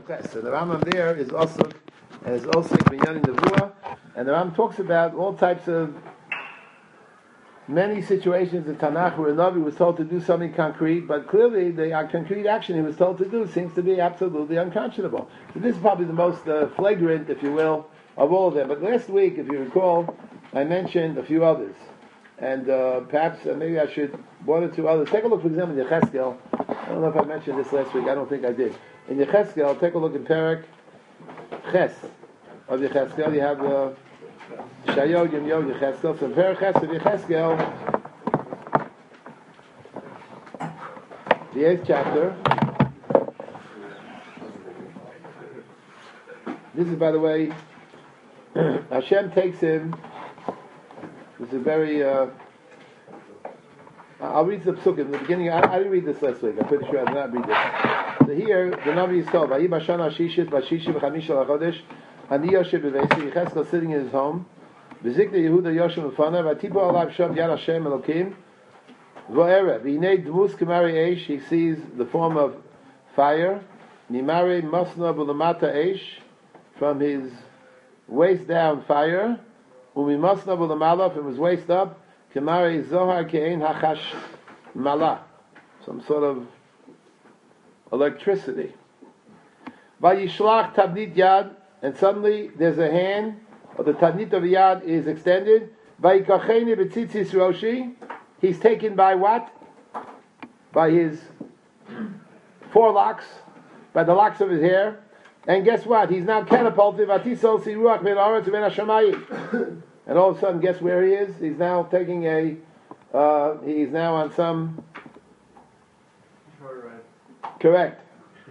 Ches. So the Rambam there is also Binyamin Nevuah, and the Rambam talks about all types of many situations in Tanakh where a Navi was told to do something concrete, but clearly the concrete action he was told to do seems to be absolutely unconscionable. So this is probably the most flagrant, if you will, of all of them. But last week, if you recall, I mentioned a few others. And perhaps maybe I should one or two others. Take a look, for example, in Yecheskel. I don't know if I mentioned this last week. I don't think I did. In Yecheskel, take a look in Perek Ches of Yecheskel. You have Shayod Yom Yod Yecheskel. So in Perek Ches of Yecheskel, the 8th chapter. This is, by the way, Hashem takes him. This is very. I'll read the psukim in the beginning. I didn't read this last week. I'm pretty sure I did not read this. So here, the Navi is told, "Vayi b'shana shishit b'shishim v'chamisha l'chodesh ani yoshev b'veisi Yecheskel sitting in his home. V'zikna Yehuda yoshev b'fanav v'tibo alav shav yad Hashem Elokim v'erev v'hinei dmus k'mari eish." He sees the form of fire. Nimari masna b'lamata eish, from his waist down fire. Umimasna b'lamala, from his waist up. K'mari zohar ke'ein hachash mala, some sort of electricity. Vayishlach tabnit yad, and suddenly there's a hand, or the tabnit of yad is extended. Vayikacheni b'tzitzis roshi, he's taken by what? By his forelocks, by the locks of his hair. And guess what? He's now catapulted. Vatisol siruach ben haaretz ben hashamayim. And all of a sudden, guess where he is? He's now taking he's now on some... Correct.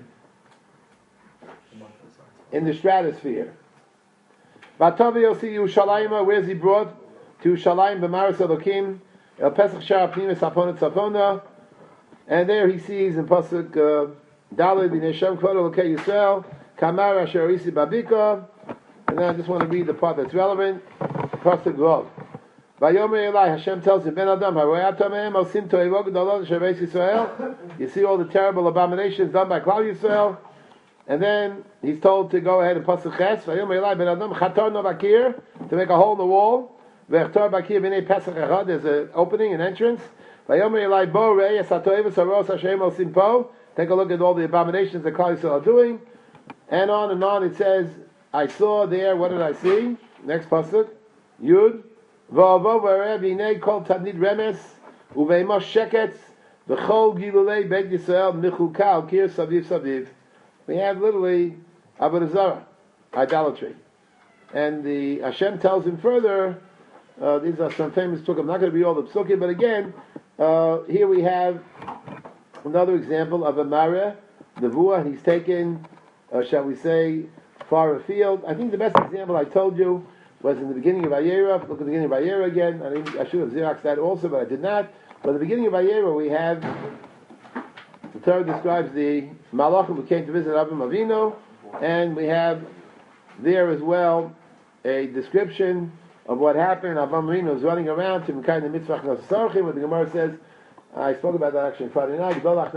In the stratosphere. Vatavi Yosi Yerushalayim, where's he brought? To Yerushalayim b'maris Elokim, El Pesach Shara Pnimis Apona Tzapona. And there he sees in Pasuk Daled B'nei Shem Kvod Elokei Yisrael, Kamar Asher Orisi Babika. And then I just want to read the part that's relevant. Pasuk Vav. Vayomer Eli, Hashem tells him, Ben Adam, Osim Toivog Dalot Shebeis Yisrael. You see all the terrible abominations done by Klal Yisrael. And then he's told to go ahead and Pasuk Ches. Vayomer Eli, Ben Adam, Chator No Bakir, to make a hole in the wall. Vechtor Bakir B'nei Pesach Echad, there's an opening, an entrance. Vayomer Eli, Bo Rei, Esatoivus Haros Hashem Osim Po. Take a look at all the abominations that Klal Yisrael are doing. And on it says, I saw there, what did I see? Next Pasuk. Yud, v'avo v'arev hinei kol tabnid remes uveimos sheketz v'chol gilulei beit Yisrael michukal kir saviv saviv. We have literally avodah zarah, idolatry, and the Hashem tells him further. These are some famous psukim. I'm not going to read all the psukim, but again, here we have another example of a mareh nevuah, and he's taken, shall we say, far afield. I think the best example I told you was in the beginning of Vayera. Look at the beginning of Vayera again. I should have Xeroxed that also, but I did not. But at the beginning of Vayera, we have, the Torah describes the Malachim who came to visit Avram Avinu, and we have there as well a description of what happened. Avram Avinu was running around to Mekayim the Mitzvah Achnas Sarchim, where the Gemara says, I spoke about that actually Friday night,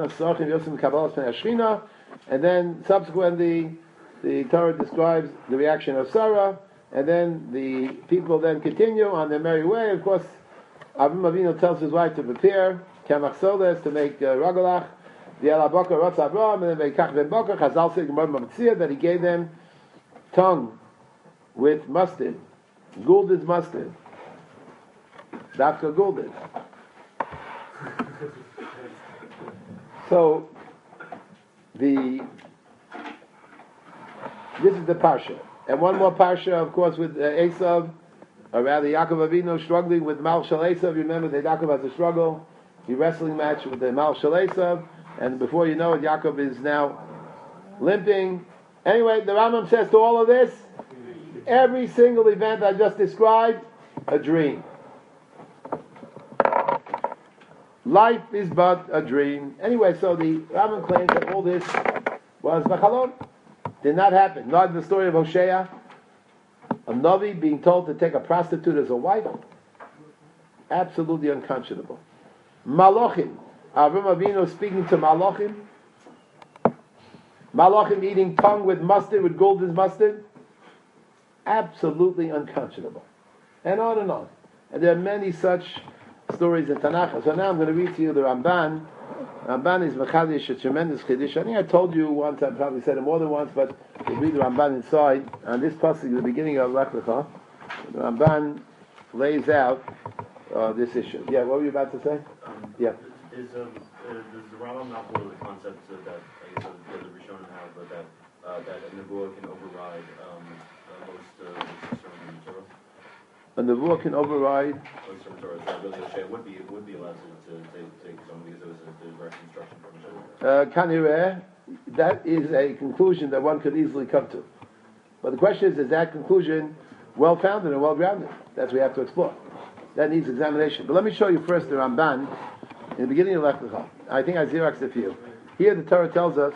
and then subsequently the Torah describes the reaction of Sarah. And then the people then continue on their merry way. Of course, Avram Avinu tells his wife to prepare kamach soles to make ragalach. The alabaka rotz Avram, and then they kach ben boker. Chazal said Gemara Matzia that he gave them tongue with mustard, Gulden's mustard, Dafka Gulden. So this is the parsha. And one more parsha, of course, with Esav, or rather Yaakov Avinu struggling with Mal Shal Esav. You remember that Yaakov has a struggle, the wrestling match with the Mal Shal Esav, and before you know it, Yaakov is now limping. Anyway, the Rambam says to all of this, every single event I just described, a dream. Life is but a dream. Anyway, so the Rambam claims that all this was Machalon. Did not happen. Not the story of Hosea, a Navi being told to take a prostitute as a wife. Absolutely unconscionable. Malachim. Avram Avinu speaking to Malachim. Malachim eating tongue with mustard, with golden mustard. Absolutely unconscionable. And on and on. And there are many such stories in Tanakh. So now I'm going to read to you the Ramban. Ramban is Mechadish, a tremendous Chiddush. I think I told you once, I probably said it more than once, but we'll read the Ramban inside. On this passage, the beginning of Lech Lecha, the Ramban lays out this issue. Yeah, what were you about to say? Yeah. Does the Rambam not follow the concept that I guess the Rishonim have, but that a nevuah can override most certain Torah? A nevuah can override. Most certain Torah, so really Hashem would be allowed to take some because it was a direct instruction from Hashem. Kanireh, that is a conclusion that one could easily come to. But the question is that conclusion well-founded and well-grounded? That's what we have to explore. That needs examination. But let me show you first the Ramban in the beginning of Lech Lecha. I think I xeroxed it for you. Here the Torah tells us,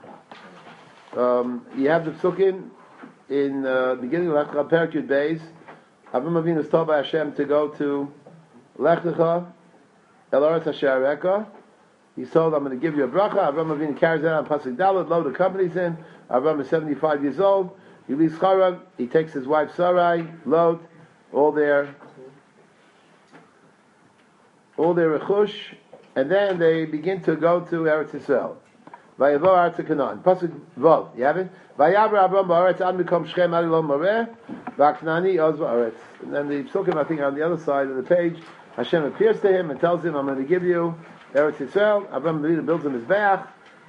you have the Psukim in the beginning of Lech Lecha, Perek Yud Beis. Avram Avinu was told by Hashem to go to Lech Lecha, El Oretz Asher Areka. He's told, I'm going to give you a bracha. Avram Avinu carries that on Pasuk Dalet. Lot accompanies him. Avram is 75 years old. He leaves Charag. He takes his wife Sarai, Lot, all their rechush, and then they begin to go to Eretz Yisrael. Vayavo Eretz Canaan. Pasuk Vav. You have it? Vayavra Avram ba'aretz ad mikom Shechem ad Elon Moreh v'Knani oz ba'aretz. And then the psukim, I think, on the other side of the page, Hashem appears to him and tells him, I'm going to give you Eretz Yisrael. Avram Avinu builds him his Be'ach.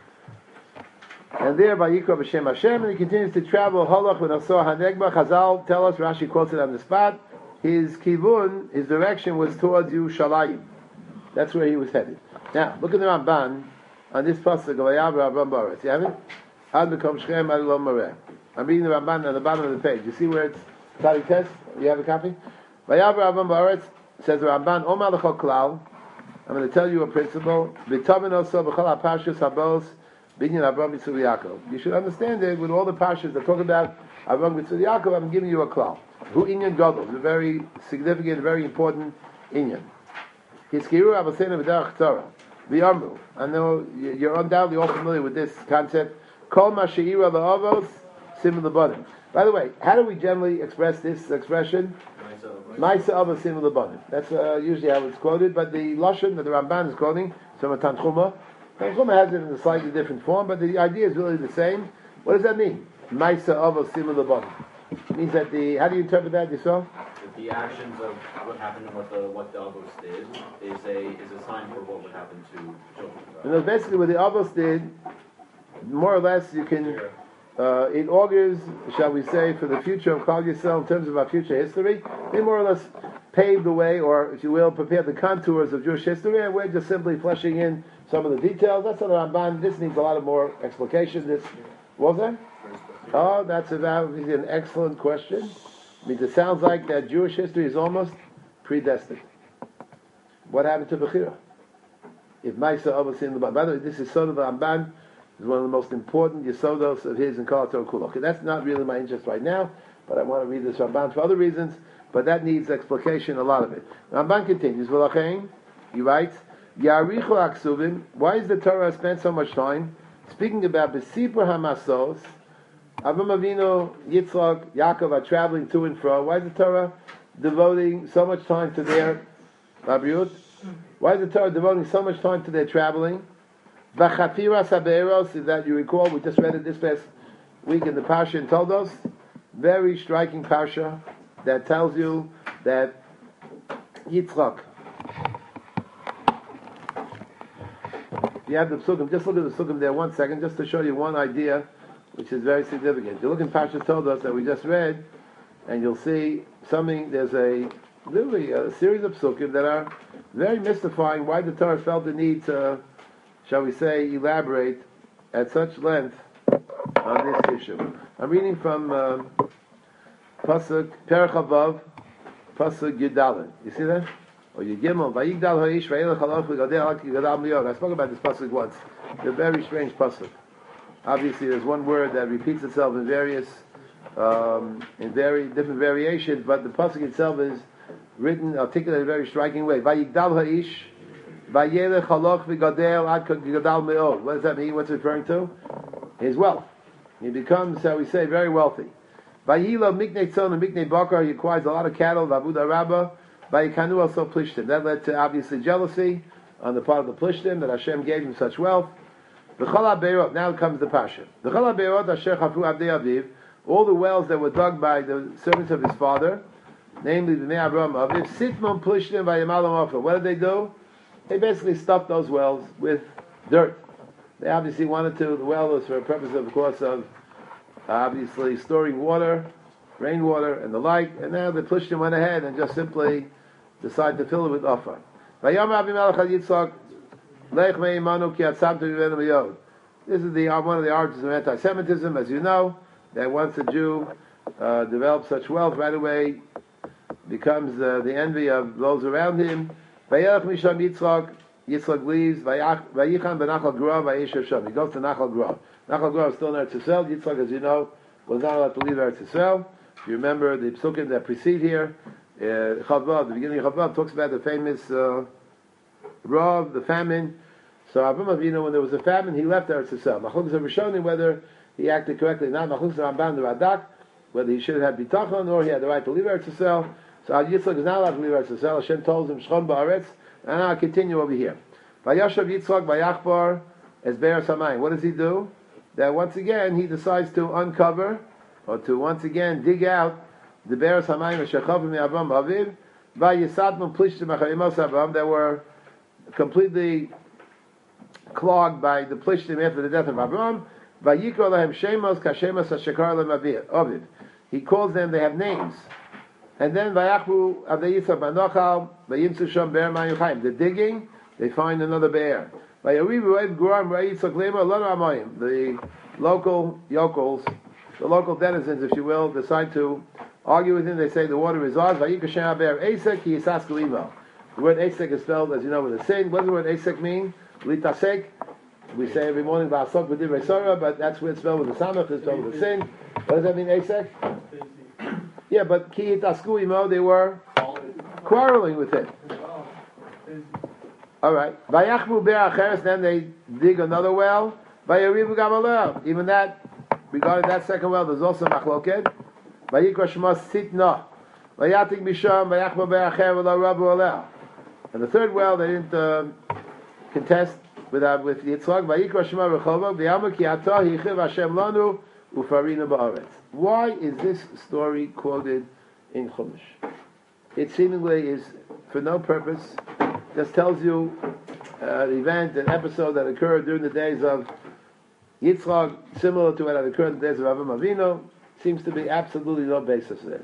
And there, Vayikra b'Shem Hashem, and he continues to travel. Holach v'Nosor HaNegba. Chazal tell us, Rashi quotes it on the spot, his kivun, his direction was towards Yerushalayim. That's where he was headed. Now, look at the Ramban on this pasuk of Vayavra Avram ba'aretz. You have it? Ad mikom Shechem ad Elon Moreh. I'm reading the Ramban on the bottom of the page. You see where it's study test? You have a copy? Vayavra Avram ba'aretz, says the Ramban, Omar l'chol klal. I'm going to tell you a principle. V'tovin oso b'chol ha'parshas habos binyan Avram Yitzchak Yaakov. You should understand it with all the parshas that talk about Avram Yitzchak Yaakov. I'm giving you a klal. Hu inyan gadol. It's a very significant, very important inyan. Hiskiru Avosenu v'derech Torah. V'yamru. I know you're undoubtedly all familiar with this concept. Kol ma she'ira la'avos sim l'banim. By the way, how do we generally express this expression? Ma'isa avos sim l'banim. That's usually how it's quoted, but the lashon that the Ramban is quoting, from a Tanchuma has it in a slightly different form, but the idea is really the same. What does that mean? Ma'isa avos sim l'banim. It means that how do you interpret that, Yisrael? The actions of what happened and what the Avos did is a sign for what would happen to children. And basically, what the Avos did, more or less, you can it augurs, shall we say, for the future of Klal Yisrael in terms of our future history. They more or less paved the way, or if you will, prepared the contours of Jewish history, and we're just simply fleshing in some of the details. That's what the Ramban. This needs a lot of more explication. What was that? Oh, that's an excellent question. I mean, it sounds like that Jewish history is almost predestined. What happened to Bechira? If Maisa Avos in the by the way, this is Sod of Ramban, is one of the most important Yesodos of his in Kol HaTorah Kulo. Okay, that's not really my interest right now, but I want to read this Ramban for other reasons, but that needs explication, a lot of it. Ramban continues, V'lachein, he writes, Yarichu Aksuvim, why is the Torah spent so much time speaking about Besipur HaMasos, Avram Avinu, Yitzchak, Yaakov are traveling to and fro. Why is the Torah devoting so much time to their Labriut? Why is the Torah devoting so much time to their traveling? V'chafira saberos, is that you recall, we just read it this past week in the Parsha and told us. Very striking Parsha that tells you that Yitzchak. You have the Psukim, just look at the Psukim there 1 second, just to show you one idea which is very significant. You look in Parsha told us that we just read, and you'll see something. There's literally a series of psukim that are very mystifying. Why the Torah felt the need to, shall we say, elaborate at such length on this issue. I'm reading from Pasuk Perek Havav, Pasuk Yudalin. You see that? Or Yudgimel Vayigdal Ha'ish Vayelech Haloch V'Gadel Hak Ygadal Miyod. I spoke about this pasuk once. It's a very strange pasuk. Obviously, there's one word that repeats itself in various, in very different variations, but the pasuk itself is written, articulated in a very striking way. Vayigdal ha'ish, vayelech haloch v'gadel ad gadal me'od. What does that mean? What's it referring to? his wealth. He becomes, shall we say, very wealthy. Vayilo miknei tzon and miknei bakar, he acquires a lot of cattle, vavuda rabba, vayikanu also plishtim. That led to obviously jealousy on the part of the plishtim, that Hashem gave him such wealth. V'chol ha'beirot, now comes the pasha. V'chol ha'beirot asher chafu abdei aviv, all the wells that were dug by the servants of his father, namely the Bnei Avraham Aviv, sitmon plishtim vayamalam ofer. What did they do? They basically stuffed those wells with dirt. They obviously wanted to, the well was for a purpose, of course, of obviously storing water, rainwater, and the like, and now the Plishtim went ahead and just simply decided to fill it with offer. This is one of the origins of anti-Semitism, as you know, that once a Jew develops such wealth, right away becomes the envy of those around him. Yitzchak leaves, Vayichan b'Nachal Grov, Vayishav Sham. He goes to Nachal Grov. Nachal Grov is still in Eretz Yisrael. Yitzchak, as you know, was not allowed to leave Eretz Yisrael. If you remember the psukim that precede here, Chavav, the beginning of Chavav talks about the famous Rav, the famine. So Avraham Avinu, when there was a famine, he left Eretz Yisrael. Machlokes of Rishonim, whether he acted correctly or not, Machlokes of Ramban, the Radak, whether he should have had bitachon or he had the right to leave Eretz Yisrael. So Yitzchak is not allowed to leave Eretz Yisrael. Hashem tells him, Shchon ba'aretz. And I'll continue over here. Vayashav Yitzchak vayachbar es be'er samayim. What does he do? That once again he decides to uncover, or to once again dig out the be'er samayim shechav me'Avraham Aviv vayisadmon plishtim achayimos Avraham that were completely clogged by the plishtim after the death of Avraham. Vayikra lahem shemos kashemos hashekar lehem Aviv. He calls them. They have names. And then Vayachbu Avdei Yitzchak Manochal Vayimtzu Sham Be'er Mayim Chaim. The digging, they find another bear. Vayarivu Guram Yitzchak Lema Lanu Amayim. The local yokels, the local denizens, if you will, decide to argue with him. They say the water is ours. Vayikashem Be'er Esek Ki Yisasku Imo. The word Esek is spelled, as you know, with a sin. What does the word Esek mean? Litasek. We say every morning V'asok B'divrei Sorah, but that's where it's spelled with a samach. It's spelled with a sin. What does that mean, Esek? Yeah, but ki itasku imo, they were quarreling with it. All right. Vayachmu be'acheres, then they dig another well. Vayarivu gamalel. Even that, regarding that second well, there's also machloked. Vayikra shema sitna. Vayatik misham vayachmu be'acher v'lo rabu alel. And the third well, they didn't contest with Yitzchak. Vayikra shema rechova v'yamu ki atah hichiv Hashem lanu ufarina ba'aretz. Why is this story quoted in Chumash? It seemingly is for no purpose. Just tells you an event, an episode that occurred during the days of Yitzchak, similar to what had occurred in the days of Avraham Avinu. Seems to be absolutely no basis for this.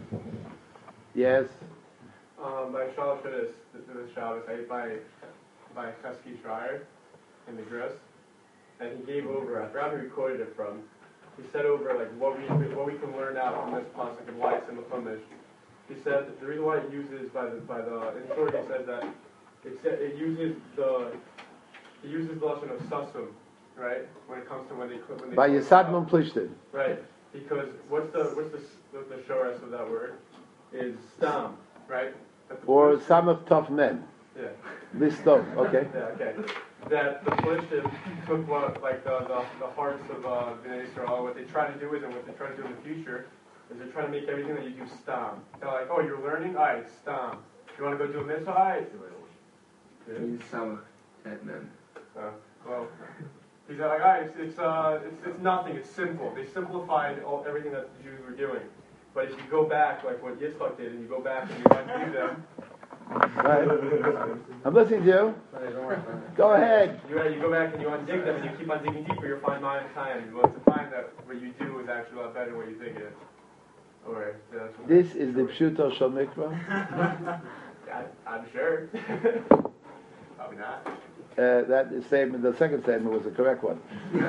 Yes? By Shabbos, this Shabbos, I ate by Chesky Schreier in the Gris, and he gave over, I forgot who he quoted it from. He said over like what we can learn out from this pasuk of lights in the Chumash. He said the reason why it uses in short he says that it uses the lashon of sasum, right? When it comes to when they by Yisadmon Plishtim. Right. Because what's the shores of that word? Is stam, right? Or samach tov men. Yeah. Listov, okay. Yeah, okay. That the Plishtim took what, like the hearts of Bnei Yisrael. What they try to do is, and what they try to do in the future, is they're trying to make everything that you do stam. They're like, oh, you're learning? All right, stam. You want to go do a mitzvah? All right, do it. He's samach at men. Well, he's like, all right, it's nothing. It's simple. They simplified everything that the Jews were doing. But if you go back, like what Yitzchak did, and you go back and you undo them. Right. I'm listening to you. Go ahead. You go back and you undig them and you keep on digging deeper, you'll find time. You'll find that what you do is actually a lot better than what you think it is. Alright. Yeah, this is the Pshuto Shal Mikra? I'm sure. Probably not. That statement, the second statement was the correct one.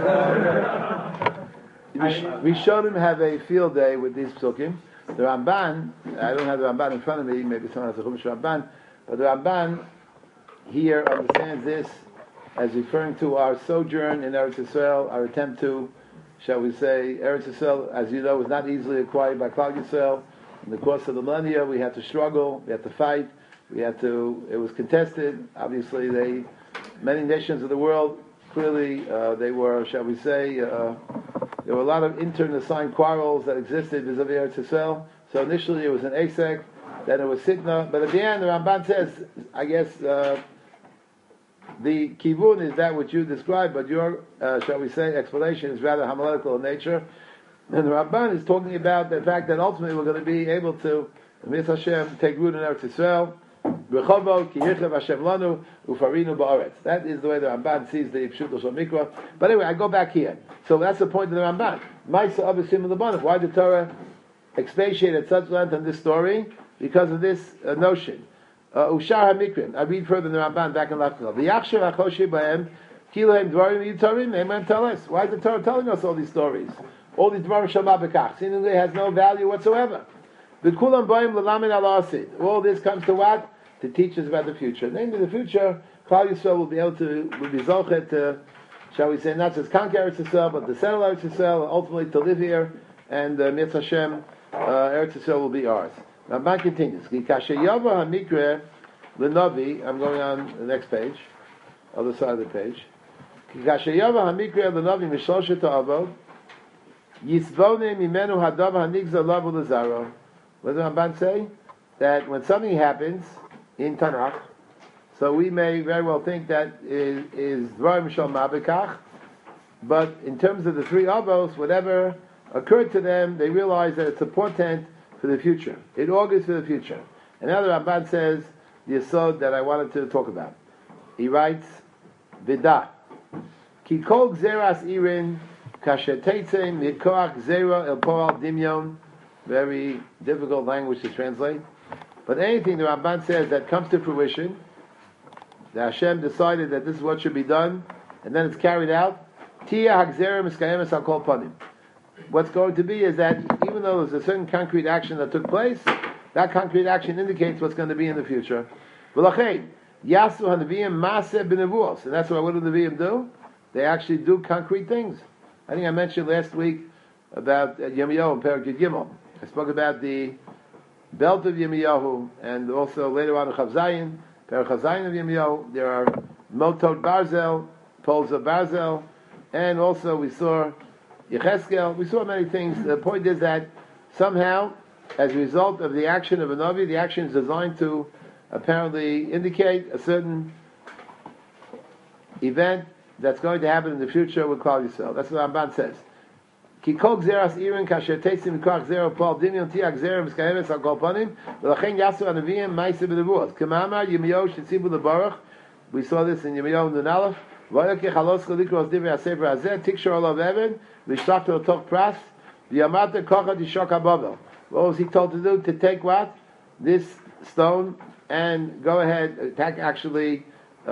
Rishonim have a field day with these psukim. The Ramban, I don't have the Ramban in front of me, maybe someone has a Chumash Ramban, but the Ramban here understands this as referring to our sojourn in Eretz Yisrael, our attempt to, shall we say, Eretz Yisrael, as you know, was not easily acquired by Klal Yisrael. In the course of the millennia, we had to struggle, we had to fight, it was contested. Obviously, many nations of the world clearly they were, shall we say, there were a lot of intern-assigned quarrels that existed vis-a-vis Eretz Yisrael. So initially it was an Asek, then it was Sitna, but at the end the Ramban says, I guess, the kivun is that which you described, but your, shall we say, explanation is rather homiletical in nature. And the Ramban is talking about the fact that ultimately we're going to be able to, Mitzvah Hashem, take root in Eretz Yisrael. That is the way the Ramban sees the Pshut Shel Mikra. But anyway, I go back here. So that's the point of the Ramban. Ma'isa Abasim L'Banach. Why did the Torah expatiate at such length on this story? Because of this notion. Ushar HaMikrim. I read further in the Ramban back in Lachal. V'yachshav HaChoshi B'hem Kilahem Dvarim Yitarim Eimem Teles. Why is the Torah telling us all these stories? All these Dvarim Shema B'kach. Seemingly has no value whatsoever. V'kulam B'hem L'lamin Al Asid. All this comes to what? To teach us about the future. Namely, the future, Klal Yisrael will be able to, will be zochet to, shall we say, not just conquer Eretz Yisrael, but to settle Eretz Yisrael, ultimately to live here, and Mitzvah Hashem, Eretz Yisrael will be ours. Ramban continues. I'm going on the next page, other side of the page. What does the Ramban say? That when something happens in Tanakh, so we may very well think that is Dvarim Shel Mabekach, but in terms of the three Avos, whatever occurred to them, they realize that it's a portent for the future. It augurs for the future. And now the Ramban says the yesod that I wanted to talk about. He writes, Vida. Ki kol gzeras irin kashetetzem mikoach zera el poal dimyon. Very difficult language to translate. But anything the Ramban says that comes to fruition, that Hashem decided that this is what should be done, and then it's carried out, Tia Hagzera Miskayemes Al Kol Panim. What's going to be is that even though there's a certain concrete action that took place, that concrete action indicates what's going to be in the future. V'lachein, Yasu HaNeviim Maaseh B'Nevuos. And that's what do the Neviim do? They actually do concrete things. I think I mentioned last week about Yirmiyahu and Perek Yud Gimel. I spoke about the belt of Yirmiyahu, and also later on in Chav Zayin, Perek Chav Zayin of Yirmiyahu, there are motot barzel, poles of barzel, and also we saw Yecheskel. We saw many things. The point is that somehow, as a result of the action of a Navi, the action is designed to apparently indicate a certain event that's going to happen in the future with Klal Yisrael. That's what Ramban says. Ki kol gzeras irin kasher teitzim mikach zera pol dimyon tiak zera v'skayeves al kol panim v'lachen yasu anaviyim ma'aseh b'nevuos k'mamar Yirmiyahu shetzibu lebaruch. We saw this in Yirmiyahu Nun Aleph. V'yokech halos cholikros divrei hasefer hazeh tikshor olav even v'shlachto otoch pras v'yamata kocha dishok habavel. What was he told to do? To take what? This stone and go ahead, actually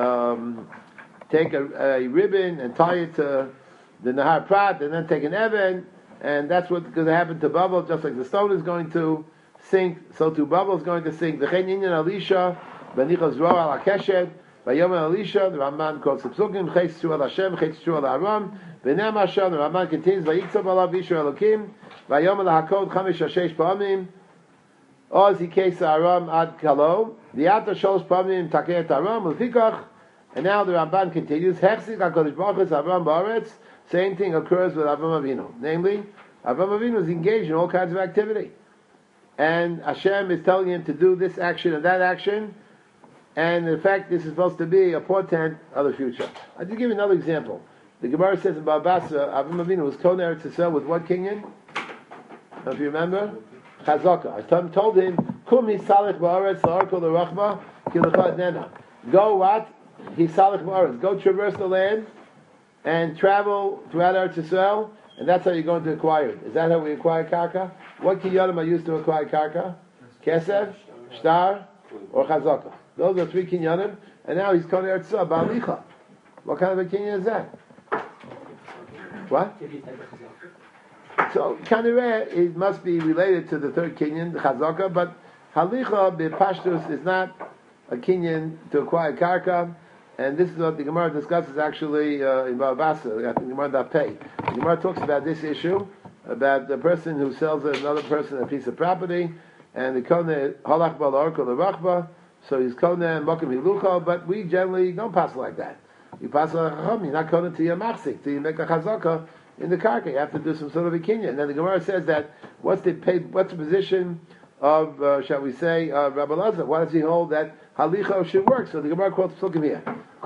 take a ribbon and tie it to the Nahar Prat, and then take an Evan, and that's what's going to happen to Babel. Just like the stone is going to sink, so too Babel is going to sink. V'chein inyan Elisha, b'nichas roa al hakeshed, v'yom Elisha, the Ramban quotes the Psukim, Chetz Tzu al Hashem, Chetz Tzu al Aram, v'nem Hashem, the Ramban continues, v'yitzav alav Yishu Elokim, v'yom al hakod chamesh hashesh pa'amim, oz hikes Aram ad kalo, v'yata sholosh pa'amim taket Aram, v'fikach, and now the Ramban continues, Hechzik HaKadosh Baruch Hu Avram Ba'aretz. Same thing occurs with Avram Avinu. Namely, Avram Avinu is engaged in all kinds of activity. And Hashem is telling him to do this action and that action, and in fact this is supposed to be a portent of the future. I'll just give you another example. The Gemara says in Baba Basra, Avram Avinu was Kon Eretz Yisrael with what kinyan? If you remember? Chazaka. Hashem told him, Kum hisalech ba'aretz la'arko l'rachma ki l'cha adnena. Go what? Hisalech ba'aretz. Go traverse the land and travel throughout Eretz Yisrael, and that's how you're going to acquire it. Is that how we acquire karka? What kinyanim are used to acquire karka? Kesef, shtar, or chazaka. Those are three kinyanim, and now he's going to Eretz Yisrael, ba'alicha. What kind of a kinyan is that? What? So, kanireh, it must be related to the third kinyan, the chazaka, but halicha, b'pashtus, is not a kinyan to acquire karka. And this is what the Gemara discusses actually in Bava Basra. I think the Gemara Dapei. The Gemara talks about this issue, about the person who sells another person a piece of property, and the Kone Halach Bal Orko L'Rachba, so he's Kone and Mokim Hilucha, but we generally don't pass like that. You pass on a chacham, you're not going to your machzik, till you make a chazaka in the karka. You have to do some sort of a kinyan. And then the Gemara says that what's the position of shall we say Rabbi Lazar? Why does he hold that halicha should work? So the Gemara quotes Psukim here.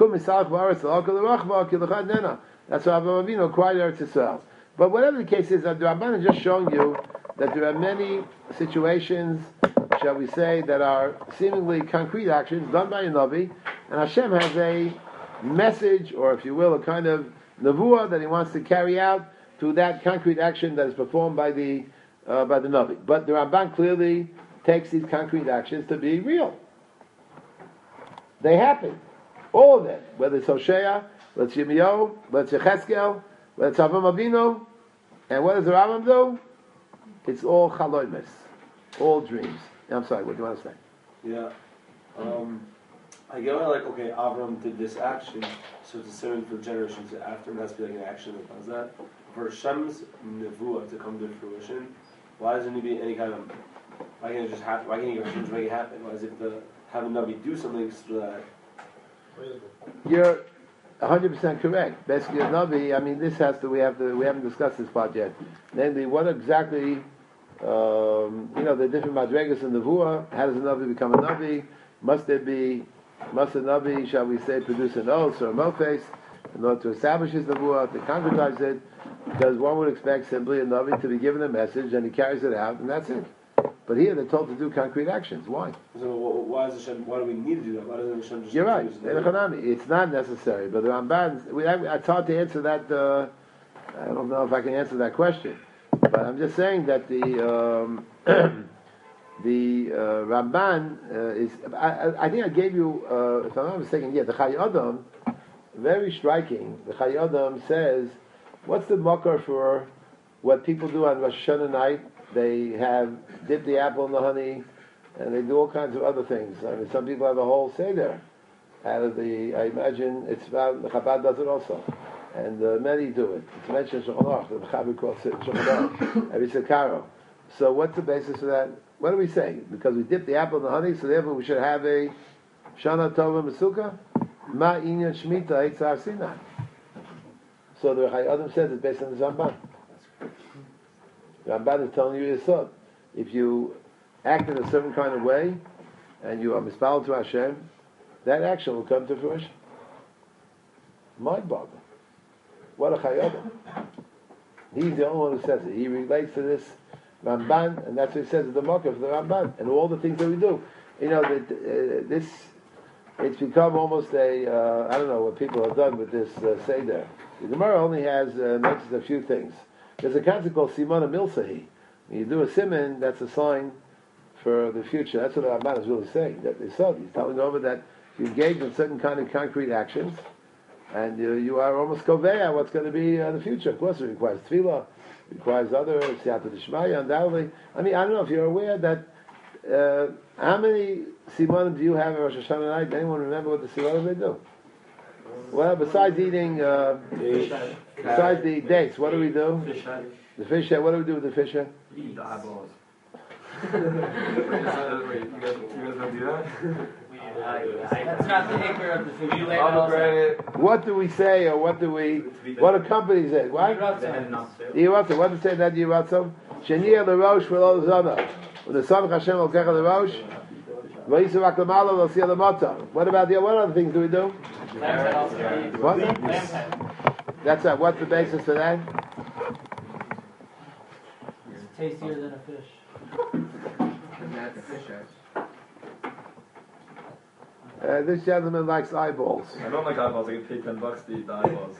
That's why Avraham Avinu acquired Eretz Yisrael. But whatever the case is, the Rabban is just showing you that there are many situations, shall we say, that are seemingly concrete actions done by a Navi, and Hashem has a message, or if you will, a kind of nevuah that He wants to carry out through that concrete action that is performed by the Navi. But the Ramban clearly takes these concrete actions to be real. They happen. All of them. Whether it's Hosea, whether it's Yirmiyahu, whether it's Yechezkel, whether it's Avraham Avinu, and what does the Rambam do? It's all chaloimes, all dreams. I'm sorry, what do you want to say? Yeah. I get like, okay, Avram did this action, so it's a simon for generations after, and it has to be like an action that does that. For Hashem's nevuah to come to fruition, why doesn't it be any kind of, why can't it just happen? Why can't you just make it happen? Why does it have to have a Navi do something so that... You're 100% correct. Basically, a Navi, I mean, we haven't discussed this part yet. Namely, what exactly, the different madregas in Nevuah, how does a Navi become a Navi? Must a Navi, shall we say, produce an oath or a moface in order to establish his Nevuah, to concretize it? Because one would expect simply a Navi to be given a message and he carries it out and that's it. But here they're told to do concrete actions. Why? So why do we need to do that? Why doesn't Hashem just... You're right. It's not necessary. But the Ramban, it's hard to answer that. I don't know if I can answer that question. But I'm just saying that the Ramban is... I think I gave you, if I'm not mistaken, the Chai Adam, very striking. The Chai Adam says, what's the makar for what people do on Rosh Hashanah night? They have dipped the apple in the honey, and they do all kinds of other things. I mean, some people have a whole seder out of the. I imagine it's about the Chabad does it also, and many do it. It's mentioned in Shulchan Aruch. The Chabad calls it Shulchan Aruch. Every Sekaro. So, what's the basis for that? What do we say? Because we dipped the apple in the honey, so therefore we should have a Shana Tova Mesuka. Ma inyan Shmita Eitzar Sinai. So the Chai Adam says it's based on the Ramban. Ramban is telling you Yesod. If you act in a certain kind of way, and you are mispal to Hashem, that action will come to fruition. Mind-boggling. What a Chai Adam. He's the only one who says it. He relates to this Ramban, and that's what he says in the Mokkah of the Ramban, and all the things that we do. It's become almost I don't know what people have done with this Seder. The Gemara only has mentions a few things. There's a concept called Simon Milsahi. When you do a simon, that's a sign for the future. That's what the Ramban is really saying. That he's telling over that you engage in certain kind of concrete actions, and you are almost koveya what's going to be the future. Of course, it requires tefillah, it requires other siyata d'shmaya, undoubtedly. I mean, I don't know if you're aware that how many simanim do you have at Rosh Hashanah night? Does anyone remember what the simanim they do? Well, besides eating, besides the dates, what do we do? Fish head. The fish head. What do we do with the fish head? Eat the eyeballs. Wait, you guys don't do that? That's not the acre of the food. You lay it also. What do we say, or what accompanies it? What? Yiratza. What does it say that Yiratza? Shenia the rosh for all the zana. When the son Hashem will kecha the rosh. What about what other things do we do? What? That's that. What's the basis for that? It's tastier than a fish. And that's fish head. This gentleman likes eyeballs. I don't like eyeballs. I get paid $10 to eat the eyeballs.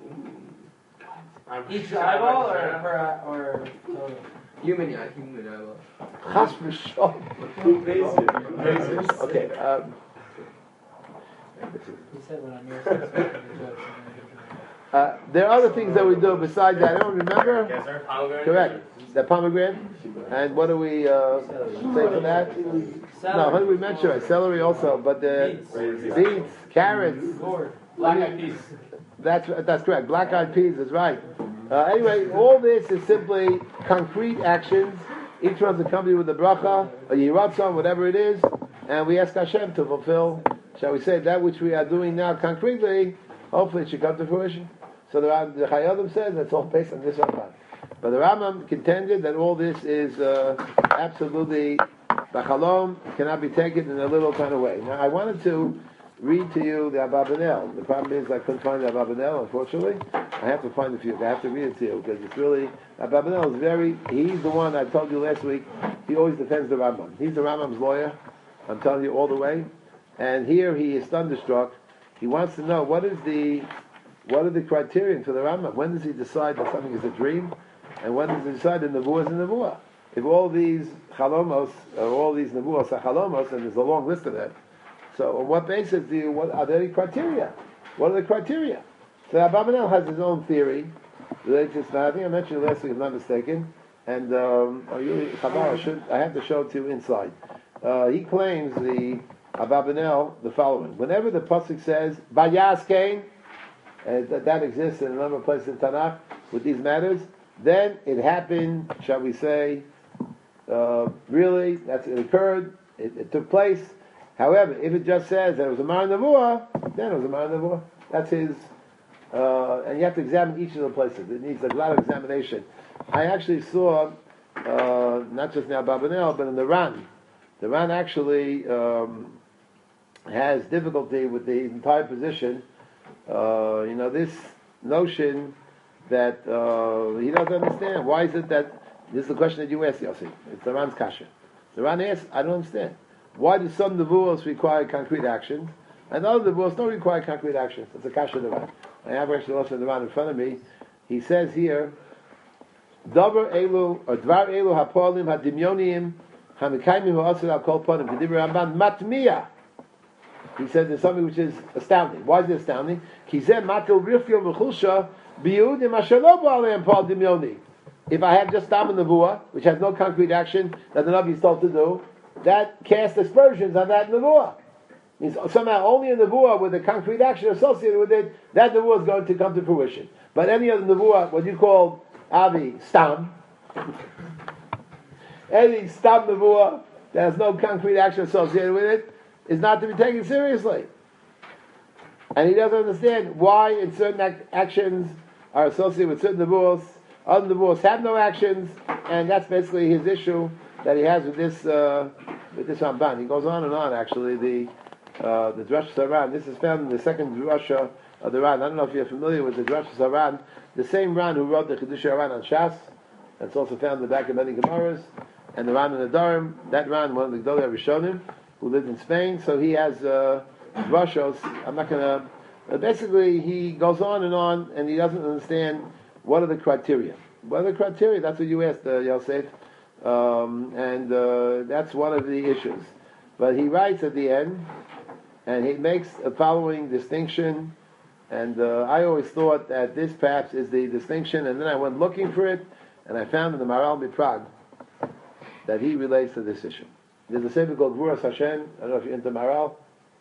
Each eyeball or total? Human eyeball. Chas v'shol. Okay. He said when I'm here. There are other things that we do besides that. Anyone remember? Yes, sir. Pomegranate. Correct. The pomegranate. And what do we say for that? No, what did we mention? Celery also, but the beets, carrots. Black eyed peas. That's correct. Black-eyed peas is right. Anyway, all this is simply concrete actions. Each one's accompanied with a bracha, a yiratzon, whatever it is, and we ask Hashem to fulfill, shall we say, that which we are doing now concretely, hopefully it should come to fruition. So the Chayyim says that's all based on this Ramban. But the Rambam contended that all this is absolutely b'chalom, cannot be taken in a little kind of way. Now I wanted to read to you the Abarbanel. The problem is I couldn't find the Abarbanel, unfortunately. I have to find it for you. I have to read it to you because it's really, Abarbanel is he's the one I told you last week, he always defends the Rambam. He's the Rambam's lawyer, I'm telling you all the way. And here he is thunderstruck. He wants to know what are the criterion for the Rambam? When does he decide that something is a dream? And when does he decide that Nevuah is a Nevuah? If all these chalomos, or all these Nevuahs are chalomos, and there's a long list of that, so on what basis what are there any criteria? What are the criteria? So Abarbanel has his own theory related to this. I think I mentioned it last week, if I'm not mistaken. And I have to show it to you inside. He claims Abarbanel the following: whenever the pasuk says "Vayas Kain," that exists in a number of places in Tanakh with these matters, then it happened. Shall we say? Really, it occurred. It took place. However, if it just says that it was a Mar Nevuah, then it was a Mar Nevuah. That's his, and you have to examine each of the places. It needs a lot of examination. I actually saw, not just in Abarbanel, but in the Ran. The Ran actually has difficulty with the entire position. This notion that he doesn't understand. Why is it that, this is the question that you asked, Yossi. It's the Ran's kasha. The Ran asks, I don't understand. Why do some nevuos require concrete action, and other nevuos don't require concrete action? It's a kasha of the Ran. I have actually also the Ran in front of me. He says here, Davar elu or Dvar elu hapolim hadimyonim hamikaimim ha'asir al kol ponim kedibur Ramban matmiya. He says there's something which is astounding. Why is it astounding? Kizeh matil rifyo v'chulsha biyudim ashelo ba'aleim pal dimyoni. If I have just Stam Nevuah, which has no concrete action that the Nabi is told to do, that casts aspersions on that Nevuah. Means somehow only a Nevuah with a concrete action associated with it, that Nevuah is going to come to fruition. But any other Nevuah, what you call Avi, Stam, any Stam Nevuah that has no concrete action associated with it, is not to be taken seriously. And he doesn't understand why in certain actions are associated with certain Nevuahs, other Nevuahs have no actions, and that's basically his issue that he has with this Ramban. He goes on and on, actually, the Drush Saran. This is found in the second Drusha of the Ran. I don't know if you're familiar with the Drush Saran. The same Ran who wrote the Chedush Ran on Shas, that's also found in the back of many Gemaras, and the Ran in the Dharam, that Ran, one of the Gdolei Rishonim, who lived in Spain, so he has Drushos. I'm not going to... basically, he goes on, and he doesn't understand what are the criteria. What are the criteria? That's what you asked, Yosef. And that's one of the issues. But he writes at the end, and he makes a following distinction, and I always thought that this perhaps is the distinction, and then I went looking for it, and I found in the Maharal Miprag that he relates to this issue. There's a sefer called Vuras Hashem. I don't know if you're into Maharal.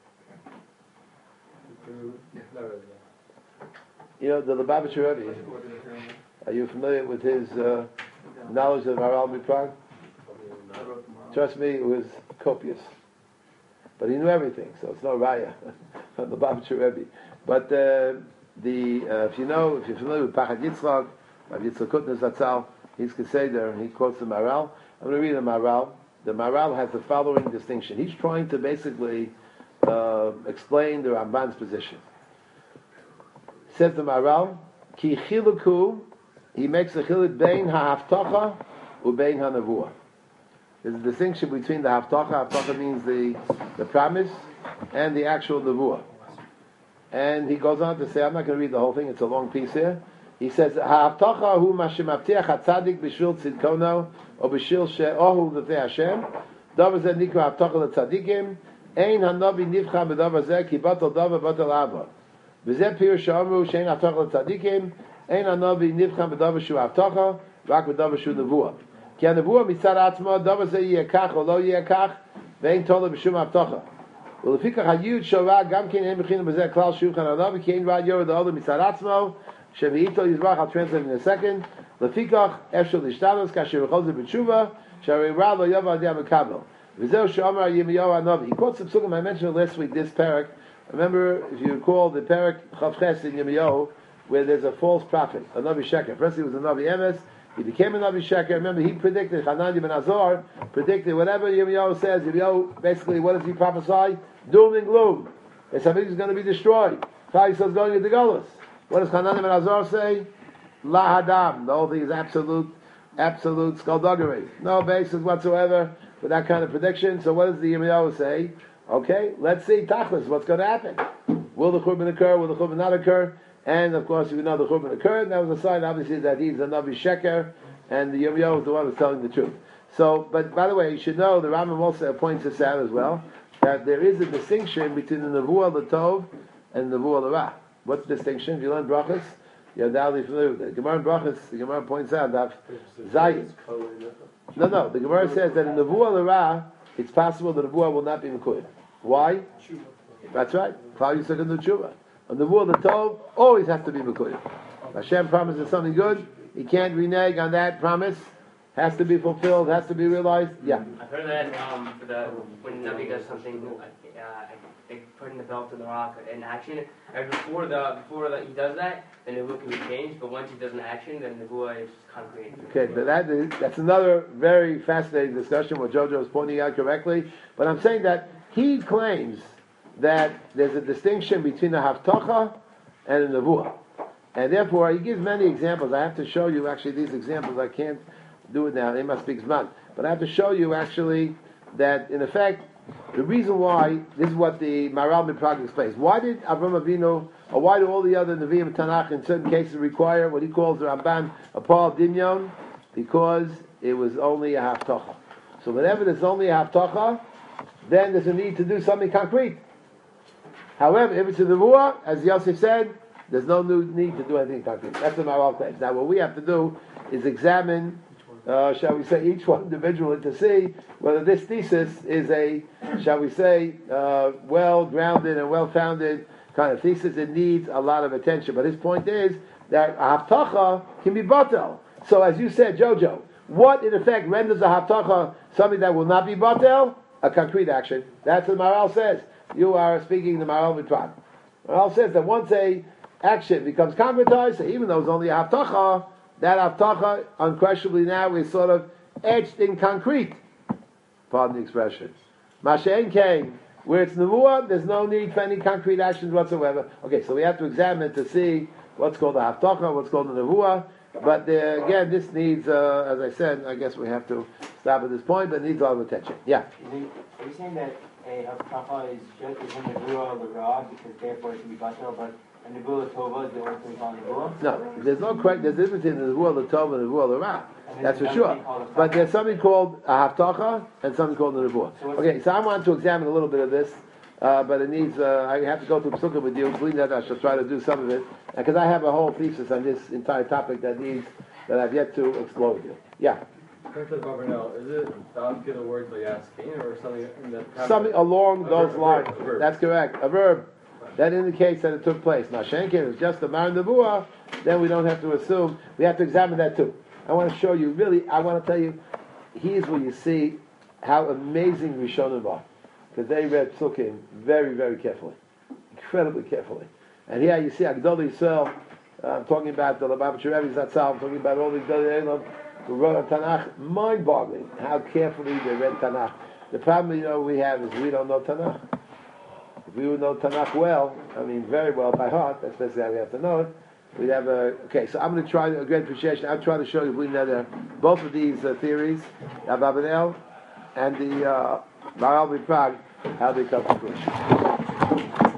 You know, the Lubavitcher Rebbe. Are you familiar with his knowledge of Maharal Miprag? Trust me, it was copious. But he knew everything, so it's no raya from the Lubavitcher Rebbe. But if you're familiar with Pachad Yitzchak, Rav Yitzchak Kutner Zatzal, he's Keseder, and he quotes the Maharal. I'm going to read the Maharal. The Maharal has the following distinction. He's trying to basically explain the Ramban's position. Says the Maharal, Ki chiluku, he makes a chiluk bein ha'haftacha u'bein ha'nevuah. There's a distinction between the haftacha. Haftacha means the promise, and the actual nevuah. And he goes on to say, I'm not going to read the whole thing, it's a long piece here. He says, ha'haftacha hu mashimavtiach ha'tzadik b'shvil tzidkono or b'shvil she'ohu l'fnei Hashem. Davar zeh nikra haftacha l'tzadikim. Ein ha'navi nivcha b'davar zeh ki batal davar batal ava. V'zeh pir she'amru she'ein haftacha l'tzadikim. Ein ha'navi nivcha b'davar shu haftacha rak b'davar shu nevuah. כי הנבואה מצד עצמו, דבר זה יהיה כך או לא יהיה כך, ואין תולה בשום הבטחה. ולפיכך היוד שורה גם כן אין בחינו בזה כלל שולחן הנביא, כי אין רעד יורד העולם מצד עצמו, שבאיתו יזבח על translate in a second, לפיכך אפשר להשתמש כאשר בכל זה בתשובה, שהרי רע לא יבוא על ידי המקבל. וזהו שאומר ירמיהו הנביא. He quotes the psukim, I mentioned last week, this parak, Remember, if you recall the Perek Chavches in Yirmiyahu, where there's a false prophet, a Navi Sheker. First he was a Navi Emes, he became a Navi Sheker. Remember, he predicted, Hanani ben Azar predicted whatever Yirmiyahu says. Yirmiyahu, basically, what does he prophesy? Doom and gloom. That something is going to be destroyed. Klal Yisrael is going into Golus. What does Hanani ben Azar say? La Hadam. The whole thing is absolute skullduggery. No basis whatsoever for that kind of prediction. So what does the Yirmiyahu say? Okay, let's see, Tachlis, what's going to happen? Will the Churban occur? Will the Churban not occur? And of course, we know the Churban occurred, and that was a sign, obviously, that he's a Navi Sheker, and the Yirmiyahu is the one who's telling the truth. So, but by the way, you should know, the Rambam also points this out as well, that there is a distinction between the Nevuah L'Tov and the Nevuah L'Ra. What's the distinction? If you learn Brachas, you're doubtly familiar with it. Gemara in Brachas, the Gemara points out that Zayin. No, the Gemara says that in the Nevuah L'Ra, it's possible that the Nevuah will not be Mekuyah. Why? That's right. Klal Yisrael can do tshuva. On the Nevuah L'Tov, always has to be Mekuyah. Hashem promises something good, he can't renege on that promise. Has to be fulfilled, has to be realized. Yeah. I've heard that when Navi does something, like putting the belt to the rock in action, and before he does that, then the nevuah can be changed. But once he does an action, then the nevuah is concrete. Okay, but that's another very fascinating discussion. What Jojo was pointing out correctly. But I'm saying that he claims that there's a distinction between a haftacha and a nevuah, and therefore he gives many examples. I have to show you actually these examples. I can't do it now. They must speak Zman. But I have to show you actually that in effect the reason why this is what the Maharal Miprag explains. Why did Avram Avinu, or why do all the other Nevi'im Tanakh in certain cases require what he calls the Ramban a Paul Dinyon? Because it was only a haftacha. So whenever there's only a haftacha, then there's a need to do something concrete. However, if it's a nevuah, as Yosef said, there's no need to do anything concrete. That's what Maharal claims. Now, what we have to do is examine, shall we say, each one individually to see whether this thesis is a, shall we say, well-grounded and well-founded kind of thesis. It needs a lot of attention. But his point is that a haftacha can be batel. So, as you said, Jojo, what in effect renders a haftacha something that will not be batel? A concrete action. That's what Maharal says. You are speaking the Maharal Mitrag. Maharal says that once a action becomes concretized, so even though it's only a haftacha, that haftacha unquestionably now is sort of etched in concrete. Pardon the expression. Mashen came, where it's nevuah, there's no need for any concrete actions whatsoever. Okay, so we have to examine to see what's called a haftacha, what's called a nevuah. But again, this needs, as I said, I guess we have to stop at this point, but it needs a lot of attention. Yeah. Are you saying that a haftacha is just in the nevuah l'ra because therefore it can be batel, but a nevuah l'tova is the only thing called nevuah? No, there's no correct. There's a difference in the nevuah l'tova and the nevuah l'ra. That's for sure. But there's something called a haftacha and something called the nevuah. Okay, so I want to examine a little bit of this, but it needs. I have to go through Pesukah with you. Believe that I shall try to do some of it because I have a whole thesis on this entire topic that I've yet to explore with you. Yeah. Correctly, Barbanel, is it Davka the words like asking or something in that? Something along those lines. A verb. That's correct. A verb that indicates that it took place. Now, Shenkin is just a Mar Nevuah, then we don't have to assume. We have to examine that too. I want to show you, really, I want to tell you, here's where you see how amazing Rishonim are. Because they read Psukim very, very carefully. Incredibly carefully. And here you see Agdol Yisrael, I'm talking about the Lubavitcher Rebbe Zatzal, I'm talking about all these Gdolei who wrote on Tanakh, mind-boggling how carefully they read Tanakh. The problem, we have is we don't know Tanakh. If we would know Tanakh well, I mean very well by heart, that's basically how we have to know it, we'd have okay, so I'm going to try, a great appreciation, I'll try to show you both of these theories, Ababanel and the Maharal Miprag, how they come to fruition.